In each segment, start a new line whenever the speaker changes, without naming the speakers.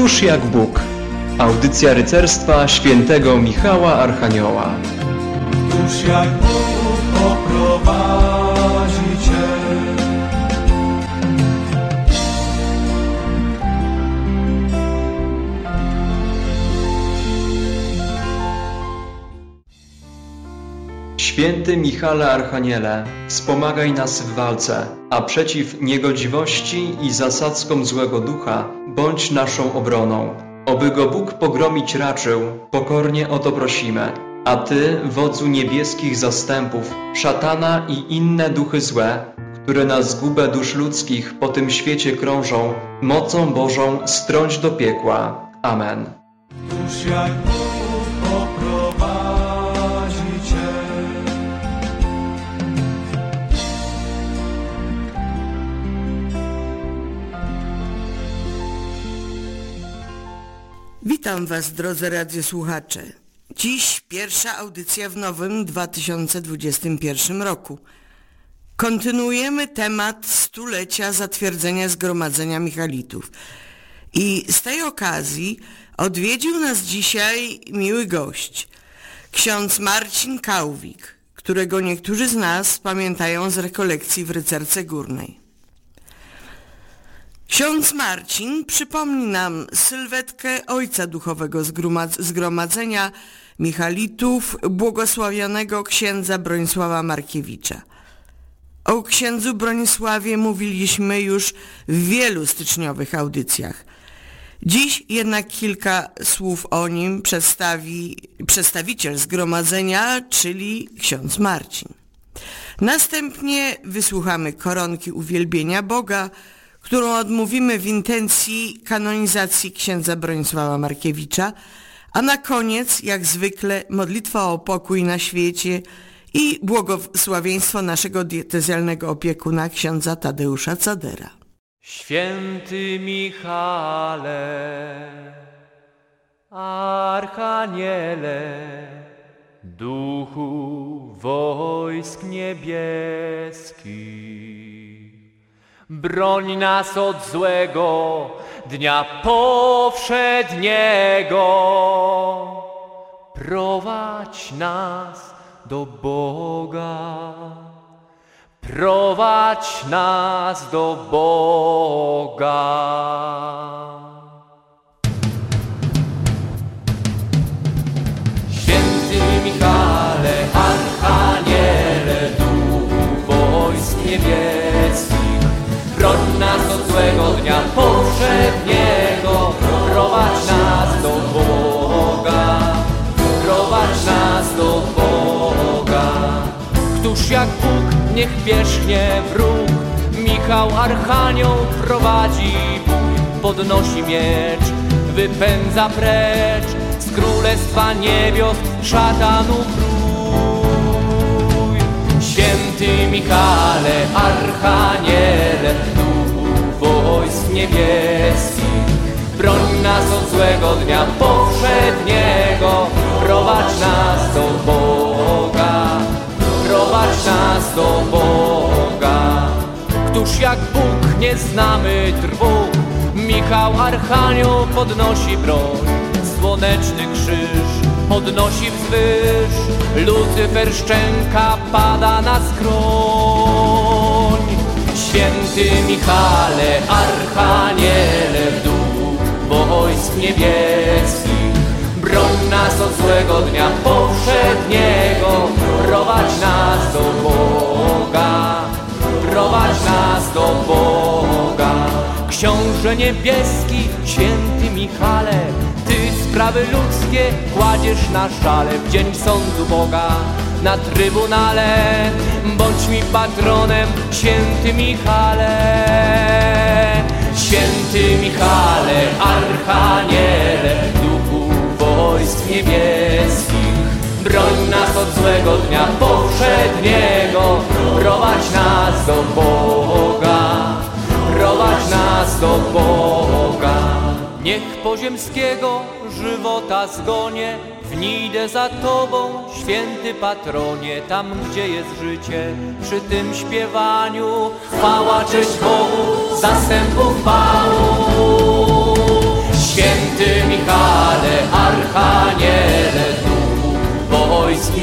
Któż jak Bóg? Audycja rycerstwa świętego Michała Archanioła.
Któż jak Bóg poprowadzi Cię?
Święty Michale Archaniele, wspomagaj nas w walce, a przeciw niegodziwości i zasadzkom złego ducha bądź naszą obroną. Oby go Bóg pogromić raczył, pokornie o to prosimy. A Ty, wodzu niebieskich zastępów, szatana i inne duchy złe, które na zgubę dusz ludzkich po tym świecie krążą, mocą Bożą strąć do piekła. Amen.
Któż jak Bóg poprowadzi Cię?
Witam Was, drodzy radiosłuchacze. Dziś pierwsza audycja w nowym 2021 roku. Kontynuujemy temat stulecia zatwierdzenia Zgromadzenia Michalitów. I z tej okazji odwiedził nas dzisiaj miły gość, ksiądz Marcin Kałwik, którego niektórzy z nas pamiętają z rekolekcji w Rycerce Górnej. Ksiądz Marcin przypomni nam sylwetkę ojca duchowego Zgromadzenia Michalitów, błogosławionego księdza Bronisława Markiewicza. O księdzu Bronisławie mówiliśmy już w wielu styczniowych audycjach. Dziś jednak kilka słów o nim przedstawi przedstawiciel zgromadzenia, czyli ksiądz Marcin. Następnie wysłuchamy koronki uwielbienia Boga, którą odmówimy w intencji kanonizacji księdza Bronisława Markiewicza, a na koniec, jak zwykle, modlitwa o pokój na świecie i błogosławieństwo naszego diecezjalnego opiekuna, księdza Tadeusza Cadera.
Święty Michale, Archaniele, Duchu wojsk niebieskich, broń nas od złego dnia powszedniego, prowadź nas do Boga. Prowadź nas do Boga. Święty Michale, Archaniele, Duchu wojsk niebieskich, broń nas od złego dnia powszedniego, prowadź nas do Boga. Prowadź nas do Boga. Któż jak Bóg, niech pierzchnie wróg, Michał Archanioł prowadzi bój, podnosi miecz, wypędza precz z królestwa niebios szatanów rój. Święty Michale, Archaniele, Duchu wojsk niebieskich, broń nas od złego dnia powszedniego, prowadź nas do Boga. Prowadź nas do Boga. Któż jak Bóg, nie znamy trwóg, Michał Archanioł podnosi broń, słoneczny krzyż podnosi wzwyż, Lucyfer szczęka pada na skroń. Święty Michale, Archaniele, w duchu wojsk niebieskich, broń nas od złego dnia powszedniego, prowadź nas do Boga. Prowadź nas do Boga. Książę niebieski, święty Michale, Ty sprawy ludzkie kładziesz na szale. W dzień sądu Boga na trybunale bądź mi patronem, święty Michale. Święty Michale, Archaniele, Duchu wojsk niebieskich, broń nas od złego dnia powszedniego, prowadź nas do Boga. Prowadź nas do Boga. Niech poziemskiego żywota zgonie, w nidę za Tobą, święty patronie. Tam, gdzie jest życie, przy tym śpiewaniu, chwała, cześć Bogu, zastępów chwału. Święty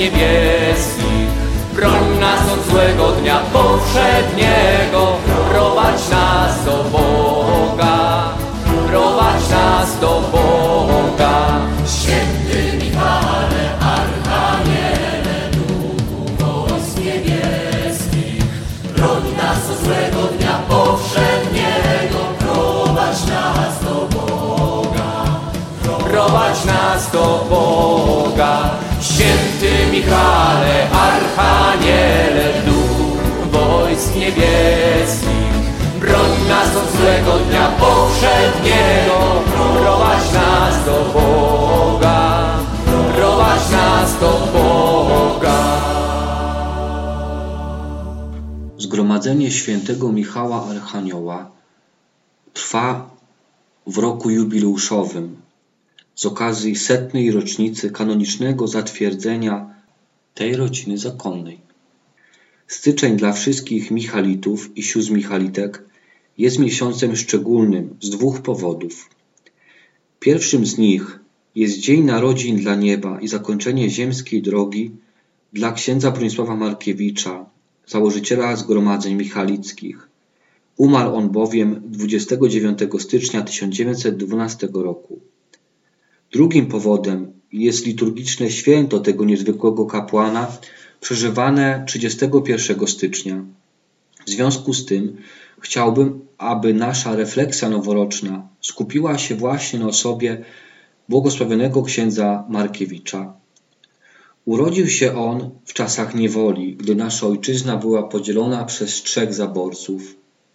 niebieskich. Broń nas od złego dnia powszedniego, prowadź nas do Boga, prowadź nas do Boga.
Święty Michale, Archaniele, Duchu wojsk niebieskich, broń nas od złego dnia powszedniego, prowadź nas do Boga,
prowadź nas do Boga. Święty Michale, Archaniele, Duch wojsk niebieskich, broń nas od złego dnia powszedniego, prowadź nas do Boga, prowadź nas do Boga.
Zgromadzenie świętego Michała Archanioła trwa w roku jubileuszowym z okazji 100. rocznicy kanonicznego zatwierdzenia tej rodziny zakonnej. Styczeń dla wszystkich Michalitów i sióstr Michalitek jest miesiącem szczególnym z dwóch powodów. Pierwszym z nich jest Dzień Narodzin dla Nieba i zakończenie ziemskiej drogi dla księdza Bronisława Markiewicza, założyciela Zgromadzeń Michalickich. Umarł on bowiem 29 stycznia 1912 roku. Drugim powodem jest liturgiczne święto tego niezwykłego kapłana, przeżywane 31 stycznia. W związku z tym chciałbym, aby nasza refleksja noworoczna skupiła się właśnie na osobie błogosławionego księdza Markiewicza. Urodził się on w czasach niewoli, gdy nasza ojczyzna była podzielona przez 3 zaborców.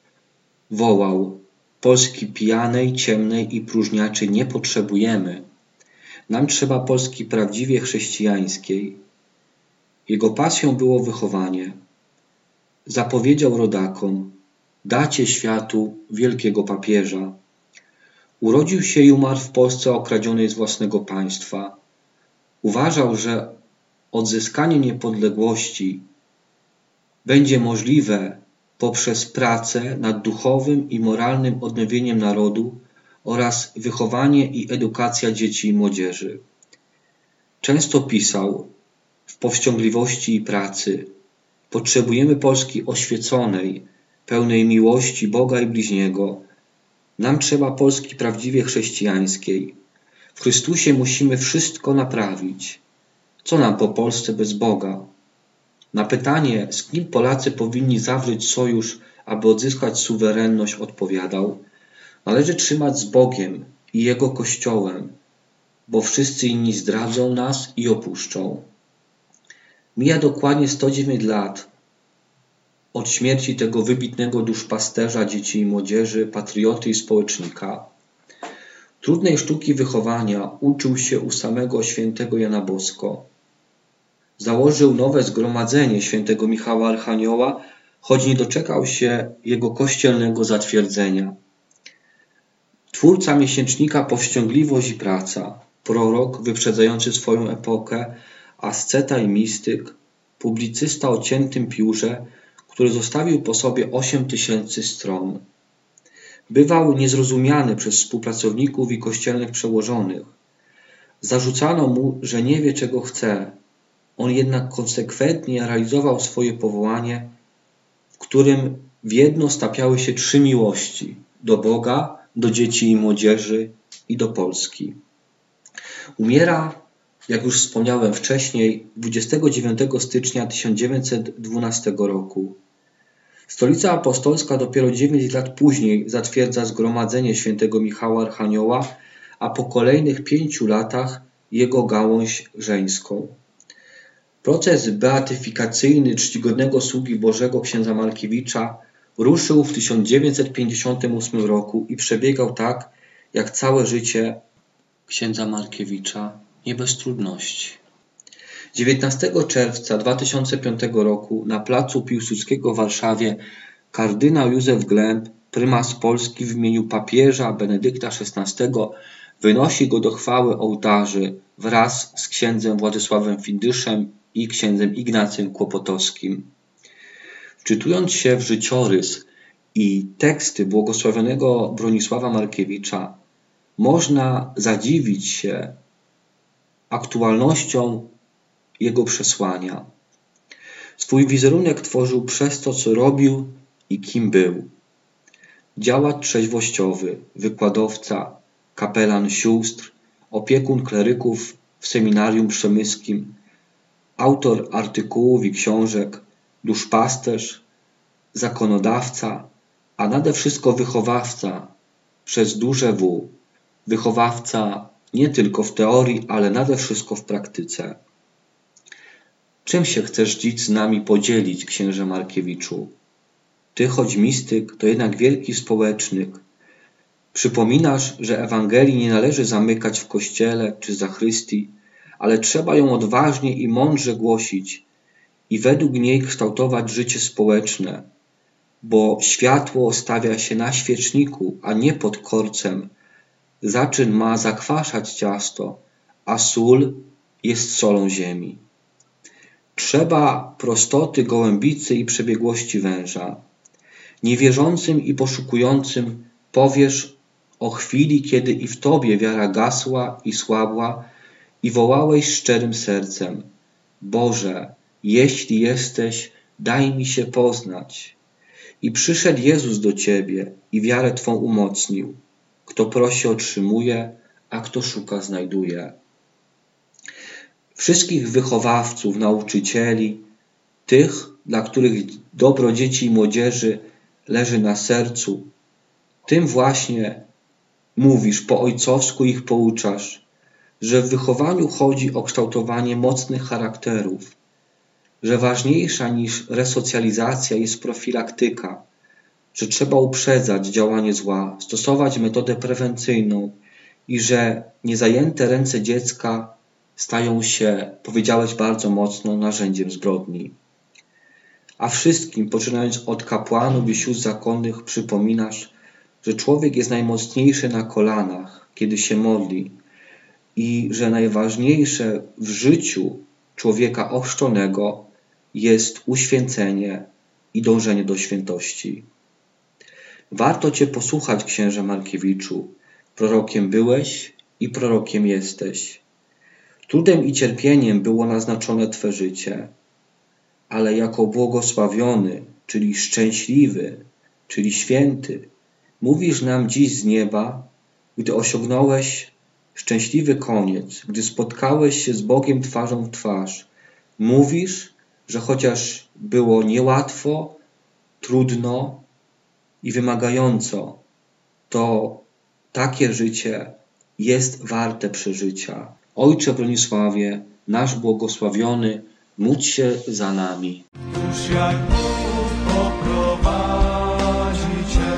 Wołał: Polski pijanej, ciemnej i próżniaczej nie potrzebujemy. Nam trzeba Polski prawdziwie chrześcijańskiej. Jego pasją było wychowanie. Zapowiedział rodakom: dacie światu wielkiego papieża. Urodził się i umarł w Polsce okradzionej z własnego państwa. Uważał, że odzyskanie niepodległości będzie możliwe poprzez pracę nad duchowym i moralnym odnowieniem narodu oraz wychowanie i edukacja dzieci i młodzieży. Często pisał w powściągliwości i pracy: potrzebujemy Polski oświeconej, pełnej miłości Boga i bliźniego. Nam trzeba Polski prawdziwie chrześcijańskiej. W Chrystusie musimy wszystko naprawić. Co nam po Polsce bez Boga? Na pytanie, z kim Polacy powinni zawrzeć sojusz, aby odzyskać suwerenność, odpowiadał: należy trzymać z Bogiem i Jego Kościołem, bo wszyscy inni zdradzą nas i opuszczą. Mija dokładnie 109 lat od śmierci tego wybitnego duszpasterza dzieci i młodzieży, patrioty i społecznika. Trudnej sztuki wychowania uczył się u samego świętego Jana Bosko. Założył nowe zgromadzenie świętego Michała Archanioła, choć nie doczekał się jego kościelnego zatwierdzenia. Twórca miesięcznika Powściągliwość i Praca, prorok wyprzedzający swoją epokę, asceta i mistyk, publicysta o ciętym piórze, który zostawił po sobie 8000 stron. Bywał niezrozumiany przez współpracowników i kościelnych przełożonych. Zarzucano mu, że nie wie, czego chce. On jednak konsekwentnie realizował swoje powołanie, w którym w jedno stapiały się 3 miłości: do Boga, do dzieci i młodzieży i do Polski. Umiera, jak już wspomniałem wcześniej, 29 stycznia 1912 roku. Stolica Apostolska dopiero 9 lat później zatwierdza zgromadzenie świętego Michała Archanioła, a po kolejnych 5 latach jego gałąź żeńską. Proces beatyfikacyjny czcigodnego sługi Bożego księdza Markiewicza ruszył w 1958 roku i przebiegał tak, jak całe życie księdza Markiewicza, nie bez trudności. 19 czerwca 2005 roku na placu Piłsudskiego w Warszawie kardynał Józef Glemp, prymas Polski, w imieniu papieża Benedykta XVI wynosi go do chwały ołtarzy wraz z księdzem Władysławem Findyszem i księdzem Ignacym Kłopotowskim. Wczytując się w życiorys i teksty błogosławionego Bronisława Markiewicza, można zadziwić się aktualnością jego przesłania. Swój wizerunek tworzył przez to, co robił i kim był. Działacz trzeźwościowy, wykładowca, kapelan sióstr, opiekun kleryków w seminarium przemyskim, autor artykułów i książek, duszpasterz, zakonodawca, a nade wszystko wychowawca przez duże W. Wychowawca nie tylko w teorii, ale nade wszystko w praktyce. Czym się chcesz dziś z nami podzielić, księże Markiewiczu? Ty, choć mistyk, to jednak wielki społecznik. Przypominasz, że Ewangelii nie należy zamykać w kościele czy zachrystii, ale trzeba ją odważnie i mądrze głosić i według niej kształtować życie społeczne, bo światło stawia się na świeczniku, a nie pod korcem. Zaczyn ma zakwaszać ciasto, a sól jest solą ziemi. Trzeba prostoty gołębicy i przebiegłości węża. Niewierzącym i poszukującym powiesz o chwili, kiedy i w Tobie wiara gasła i słabła i wołałeś szczerym sercem: Boże, jeśli jesteś, daj mi się poznać. I przyszedł Jezus do Ciebie i wiarę Twą umocnił. Kto prosi, otrzymuje, a kto szuka, znajduje. Wszystkich wychowawców, nauczycieli, tych, dla których dobro dzieci i młodzieży leży na sercu, tym właśnie mówisz, po ojcowsku ich pouczasz, że w wychowaniu chodzi o kształtowanie mocnych charakterów, że ważniejsza niż resocjalizacja jest profilaktyka, że trzeba uprzedzać działanie zła, stosować metodę prewencyjną i że niezajęte ręce dziecka stają się, powiedziałeś bardzo mocno, narzędziem zbrodni. A wszystkim, poczynając od kapłanów i sióstr zakonnych, przypominasz, że człowiek jest najmocniejszy na kolanach, kiedy się modli i że najważniejsze w życiu człowieka ochrzczonego jest uświęcenie i dążenie do świętości. Warto Cię posłuchać, księże Markiewiczu. Prorokiem byłeś i prorokiem jesteś. Trudem i cierpieniem było naznaczone Twe życie, ale jako błogosławiony, czyli szczęśliwy, czyli święty, mówisz nam dziś z nieba, gdy osiągnąłeś szczęśliwy koniec, gdy spotkałeś się z Bogiem twarzą w twarz. Mówisz, że chociaż było niełatwo, trudno i wymagająco, to takie życie jest warte przeżycia. Ojcze Bronisławie, nasz błogosławiony, módl się za nami.
Już jak Bóg poprowadzi Cię.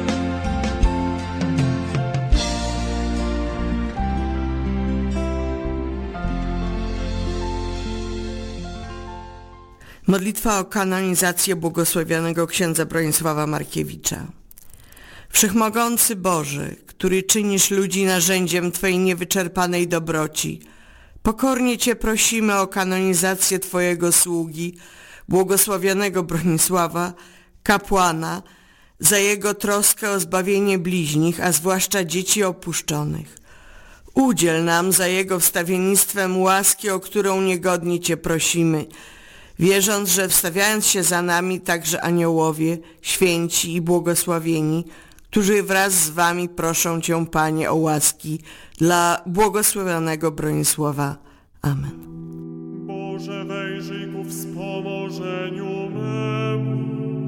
Modlitwa o kanonizację błogosławionego księdza Bronisława Markiewicza. Wszechmogący Boże, który czynisz ludzi narzędziem Twojej niewyczerpanej dobroci, pokornie Cię prosimy o kanonizację Twojego sługi, błogosławionego Bronisława, kapłana, za jego troskę o zbawienie bliźnich, a zwłaszcza dzieci opuszczonych. Udziel nam za jego wstawiennictwem łaski, o którą niegodnie Cię prosimy, wierząc, że wstawiając się za nami także aniołowie, święci i błogosławieni, którzy wraz z Wami proszą Cię, Panie, o łaski dla błogosławionego Bronisława. Amen.
Boże, wejrzyj ku wspomożeniu memu.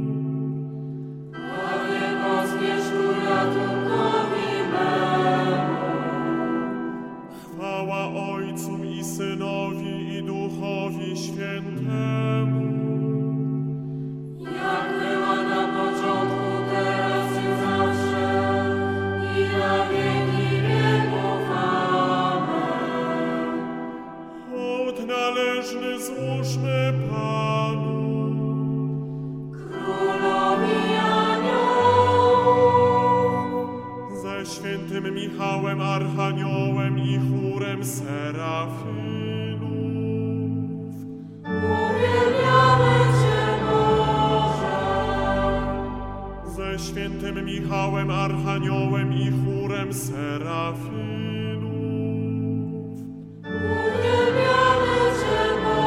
Panie, pospiesz ku ratunkowi memu.
Chwała Ojcu i Synowi i Duchowi Świętemu.
Jak była na początku, teraz i zawsze, i na wieki wieków. Amen.
Hołd należny złóżmy Panu.
Królowi aniołów.
Ze świętym Michałem Archaniołem i chórem serafinów.
Uwielbiamy Cię, Boże.
Ze świętym Michałem Archaniołem i chórem serafinów.
Uwielbiamy Cię, Boże.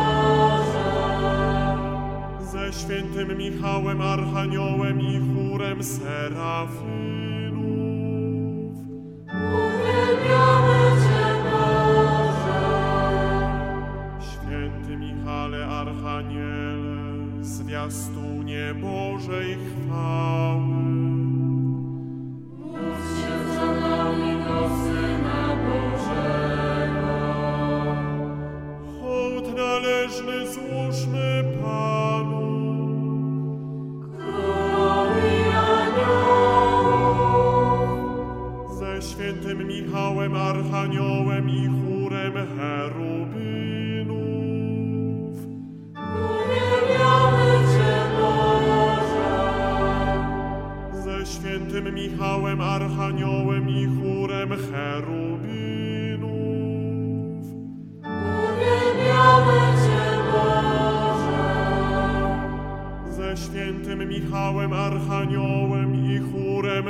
Michałem, Archaniołem i chórem serafynów.
Uwielbiamy Cię, Boże.
Święty Michale, Archaniele, zwiastunie Bożej chwały.
Módl się za nami do Syna Bożego.
Hołd należny złóżmy Panu.
Królowi aniołów.
Ze świętym Michałem, Archaniołem i chórem cherubinów.
Uwielbiamy Cię, Boże.
Ze świętym Michałem, Archaniołem i chórem cherubinów.
Uwielbiamy Cię, Boże.
Ze świętym Michałem, Archaniołem i chórem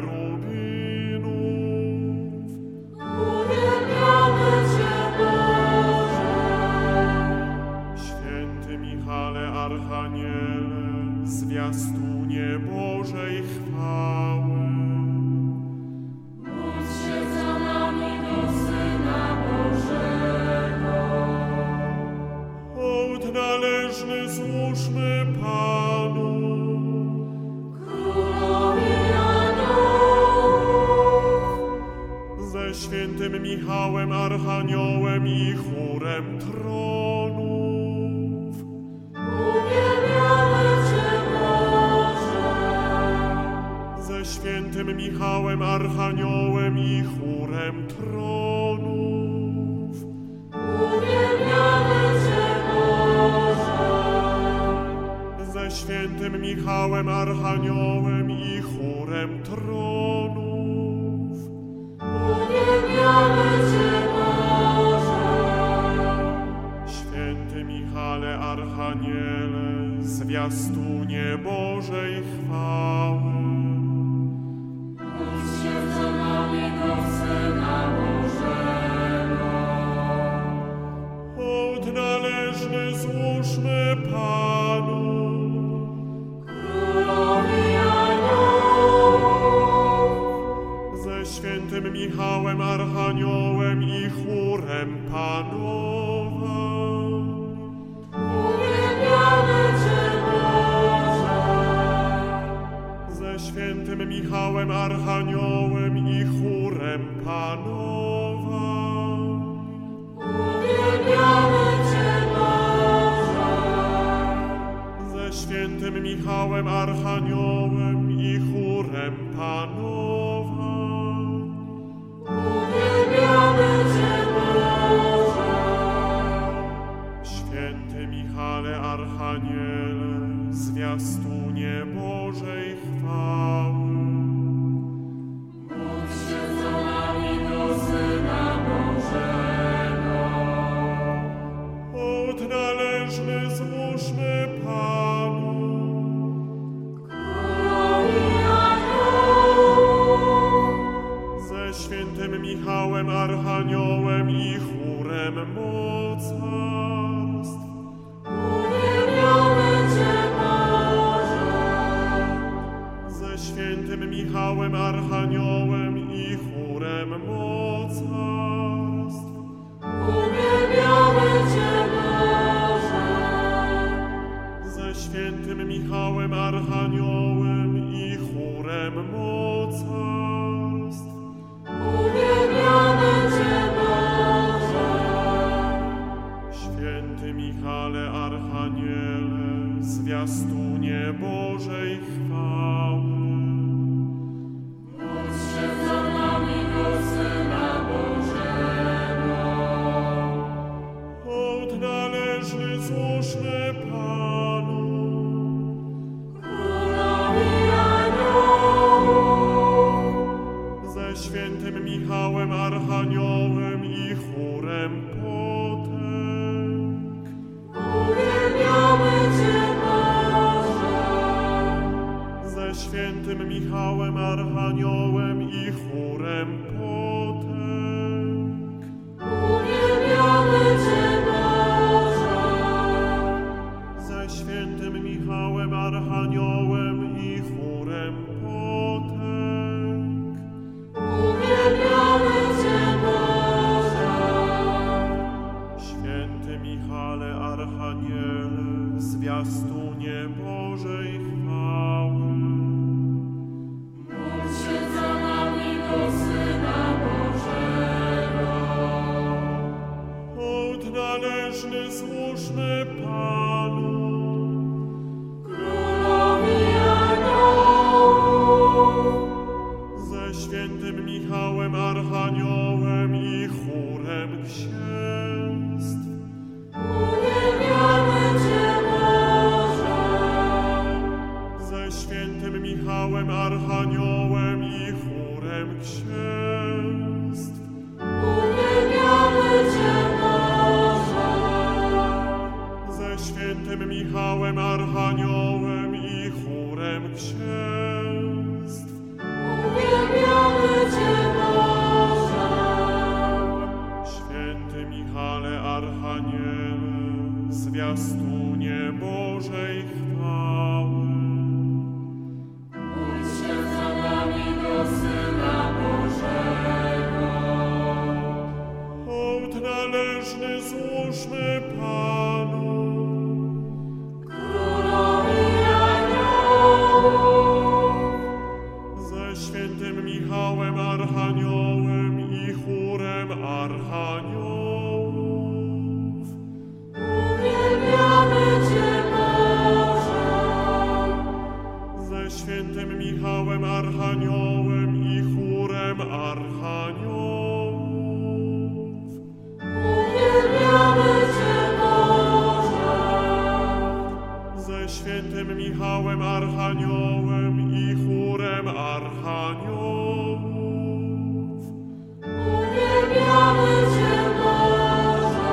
cherubinów.
Uwielbiamy Cię, Boże.
Święty Michale, Archaniele, zwiastunie Bożej chwały.
Módl się za nami do Syna Bożego.
Hołd należny złóżmy Panu.
Królowi aniołów.
Ze świętym Michałem, Archaniołem i chórem tronów.
Uwielbiamy Cię, Boże.
Ze świętym Michałem, Archaniołem i chórem tronów.
Uwielbiamy Cię, Boże.
Ze świętym Michałem, Archaniołem i chórem tronów.
Uwielbiamy Cię, Boże.
Święty Michale, Archaniele, zwiastunie Bożej chwały.
Módl się za nami do Syna Bożego.
Hołd należny złóżmy Panu.
Królowi aniołów.
Ze świętym Michałem, Archaniołem i chórem panowań.
Uwielbiamy Cię, Boże.
Ze świętym Michałem, Archaniołem i chórem panowań.
Uwielbiamy Cię, Boże.
Ze świętym Michałem, Archaniołem i chórem panowań.
Uwielbiamy Cię, Boże.
Święty Michale, Archaniele, zwiastunie Bożej chwały.
Módl się za nami do Syna Bożego.
Hołd należny złóżmy Panu.
Królowi aniołów.
Ze świętym Michałem, Archaniołem i chórem mocarstw.
Uwielbiamy Cię, Boże.
Ze świętym Michałem, Archaniołem i chórem mocarstw.
Uwielbiamy Cię, Boże.
Ze świętym Michałem, Archaniołem i chórem mocarstw.
Uwielbiamy Cię, Boże.
Święty Michale, Archaniele, zwiastunie Bożej chwały.
Módl się za nami do Syna Bożego.
Hołd należny złóżmy Panu.
Królowi aniołów.
Ze świętym Michałem, Archaniołem i chórem potęg.
Uwielbiamy Cię, Boże.
Ze świętym Michałem, Archaniołem i chórem potęg.
Uwielbiamy Cię, Boże.
Ze świętym Michałem, Archaniołem zwiastunie Bożej chwały.
Módl się za nami do Syna Bożego.
Hołd należny złóżmy Panu.
Królowi aniołów.
Ze świętym Michałem Archaniołem i chórem księstw.
Uwielbiamy Cię, Boże.
Ze świętym Michałem Archaniołem i chórem księstw.
Uwielbiamy Cię, Boże.
Ze świętym Michałem Archaniołem i chórem księstw.
Uwielbiamy Cię, Boże.
Święty Michale Archaniele, zwiastunie Bożej chwały.
Módl się za nami do Syna Bożego.
Hołd należny złóżmy Panu.
Królowi aniołów.
Ze świętym Michałem Archaniołem i chórem Archaniołów.
Uwielbiamy Cię, Boże.
Ze świętym Michałem Archaniołem i chórem Archaniołów.
Uwielbiamy Cię, Boże.
Ze świętym Michałem Archaniołem i chórem Archaniołów.
Uwielbiamy Cię, Boże.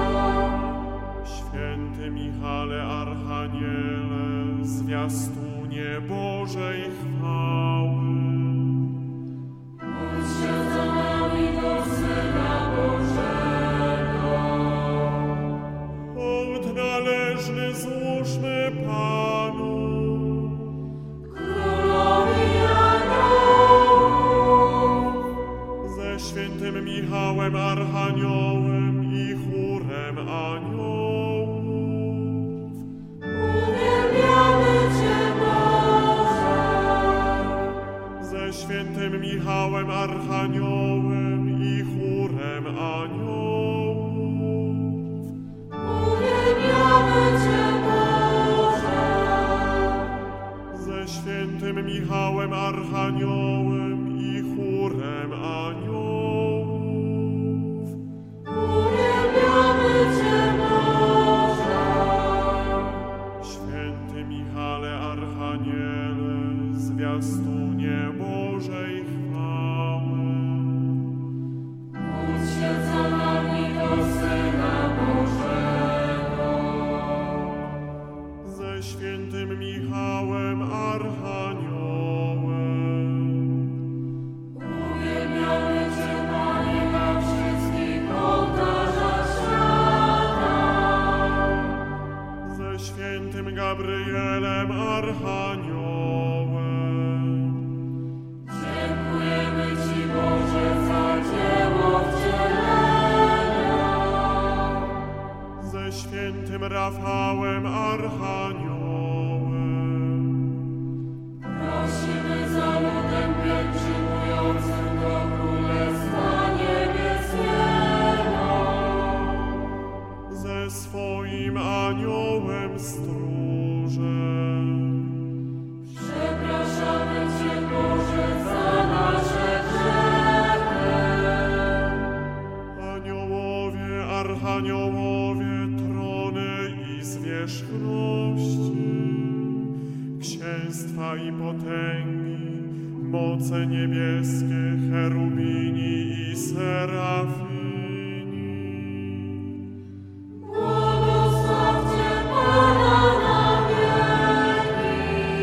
Święty Michale Archaniele, zwiastunie Bożej chwały.
Módl się za nami do Syna Bożego.
Hołd należny złóżmy Panu.
Królowi aniołów.
Ze świętym Michałem Archaniołem i chórem aniołów.
Uwielbiamy Cię, Boże.
Ze świętym Michałem Archaniołem i chórem aniołów.
Uwielbiamy Cię, Boże.
Ze świętym Michałem Archaniołem i chórem aniołów.
Uwielbiamy Cię, Boże.
Święty Michale Archaniele, zwiastunie Bożej chwały.
Módl się za nami do Syna Bożego.
Ze świętym Michałem Archaniołem.
Uwielbiamy Cię, Panie, na wszystkich ołtarzach świata.
Ze świętym Gabrielem Archaniołem.
Dziękujemy Ci, Boże, za dzieło wcielenia.
Ze świętym Rafałem Archaniołem.
Prosimy za ludem pielgrzymującym do Królestwa Niebieskiego.
Ze swoim aniołem stróżem.
Przepraszamy Cię, Boże, za nasze grzechy.
Aniołowie, archaniołowie, trony i zwierzchności, księstwa i potęgi, moce niebieskie, cherubini i serafini.
Błogosławcie Pana na wieki.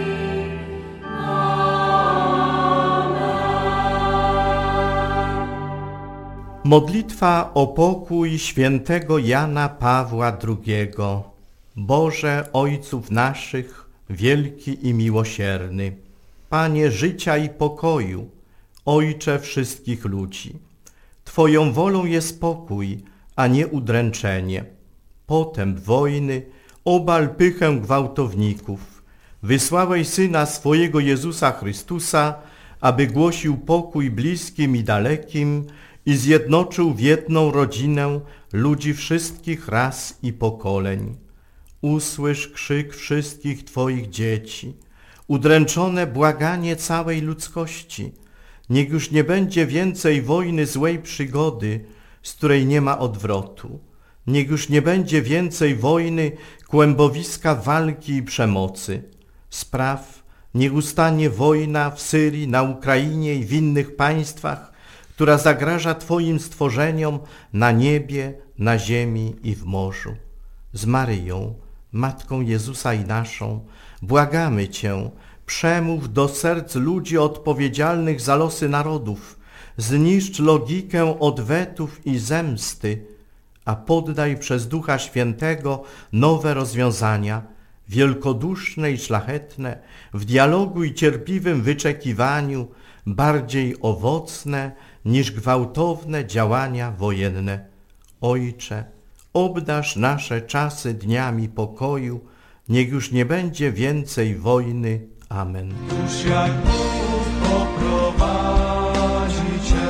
Amen.
Modlitwa o pokój świętego Jana Pawła II. Boże Ojców naszych, wielki i miłosierny, Panie życia i pokoju, Ojcze wszystkich ludzi, Twoją wolą jest pokój, a nie udręczenie, potęp wojny, Obal pychę gwałtowników. Wysłałeś Syna swojego Jezusa Chrystusa, aby głosił pokój bliskim i dalekim i zjednoczył w jedną rodzinę ludzi wszystkich ras i pokoleń. Usłysz krzyk wszystkich Twoich dzieci, udręczone błaganie całej ludzkości. Niech już nie będzie więcej wojny, złej przygody, z której nie ma odwrotu. Niech już nie będzie więcej wojny, kłębowiska walki i przemocy. Spraw, niech ustanie wojna w Syrii, na Ukrainie i w innych państwach, która zagraża Twoim stworzeniom na niebie, na ziemi i w morzu. Z Maryją, Matką Jezusa i naszą, błagamy Cię, przemów do serc ludzi odpowiedzialnych za losy narodów, zniszcz logikę odwetów i zemsty, a poddaj przez Ducha Świętego nowe rozwiązania, wielkoduszne i szlachetne, w dialogu i cierpliwym wyczekiwaniu, bardziej owocne niż gwałtowne działania wojenne. Ojcze, obdarz nasze czasy dniami pokoju, niech już nie będzie więcej wojny. Amen.
Już jak Bóg poprowadzi Cię.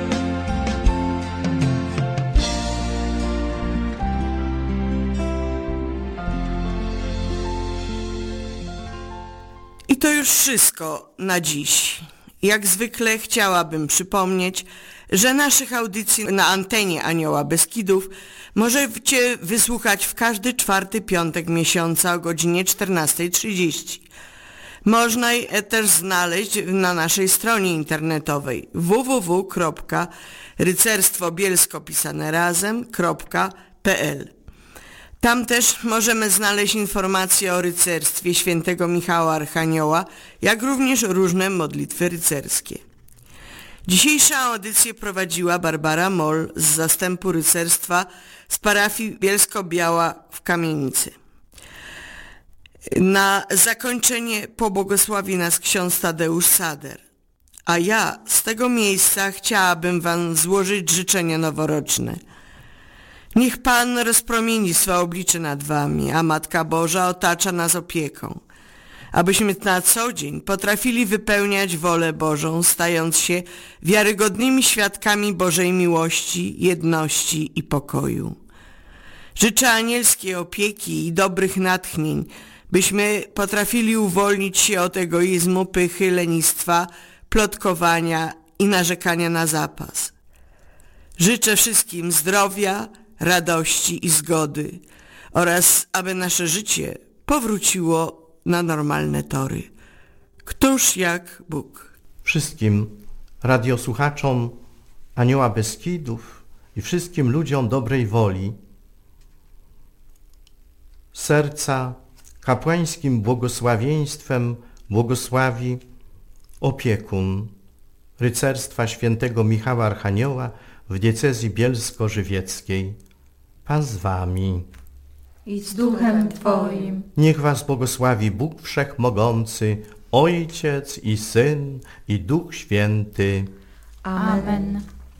I to już wszystko na dziś. Jak zwykle chciałabym przypomnieć, że naszych audycji na antenie Anioła Beskidów możecie wysłuchać w każdy czwarty piątek miesiąca o godzinie 14:30. Można je też znaleźć na naszej stronie internetowej www.rycerstwobielskopisanerazem.pl. Tam też możemy znaleźć informacje o rycerstwie świętego Michała Archanioła, jak również różne modlitwy rycerskie. Dzisiejszą audycję prowadziła Barbara Moll z zastępu rycerstwa z parafii Bielsko-Biała w Kamienicy. Na zakończenie pobłogosławi nas ksiądz Tadeusz Sader, a ja z tego miejsca chciałabym Wam złożyć życzenia noworoczne. Niech Pan rozpromieni swe oblicze nad Wami, a Matka Boża otacza nas opieką, abyśmy na co dzień potrafili wypełniać wolę Bożą, stając się wiarygodnymi świadkami Bożej miłości, jedności i pokoju. Życzę anielskiej opieki i dobrych natchnień, byśmy potrafili uwolnić się od egoizmu, pychy, lenistwa, plotkowania i narzekania na zapas. Życzę wszystkim zdrowia, radości i zgody oraz aby nasze życie powróciło na normalne tory. Któż jak Bóg.
Wszystkim radiosłuchaczom Anioła Beskidów i wszystkim ludziom dobrej woli serca kapłańskim błogosławieństwem błogosławi opiekun rycerstwa świętego Michała Archanioła w diecezji bielsko-żywieckiej. Pan z wami.
I z duchem Twoim.
Niech was błogosławi Bóg Wszechmogący, Ojciec i Syn i Duch Święty.
Amen.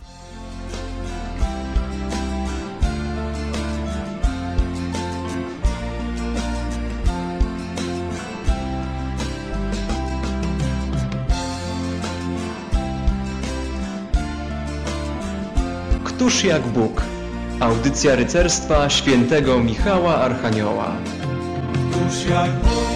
Któż jak Bóg? Audycja rycerstwa świętego Michała Archanioła.
Już jak Bóg